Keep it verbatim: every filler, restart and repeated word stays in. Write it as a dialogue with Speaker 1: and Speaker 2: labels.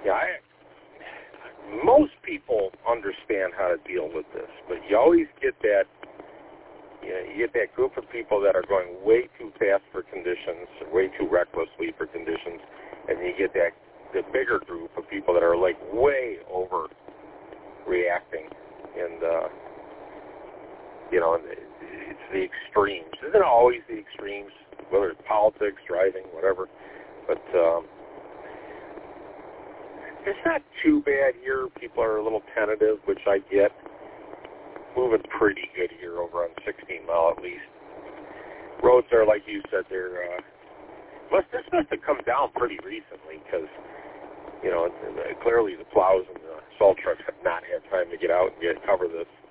Speaker 1: Yeah, I, most people understand how to deal with this, but you always get that, you know, you get that group of people that are going way too fast for conditions, way too recklessly for conditions, and you get that the bigger group of people that are like way overreacting, and uh, you know, it's the extremes. Isn't it always the extremes, whether it's politics, driving, whatever? But um, it's not too bad here. People are a little tentative, which I get. Moving pretty good here over on sixteen mile at least. Roads are, like you said, they're, uh, must, this must have come down pretty recently because, you know, clearly the plows and the salt trucks have not had time to get out and get cover this.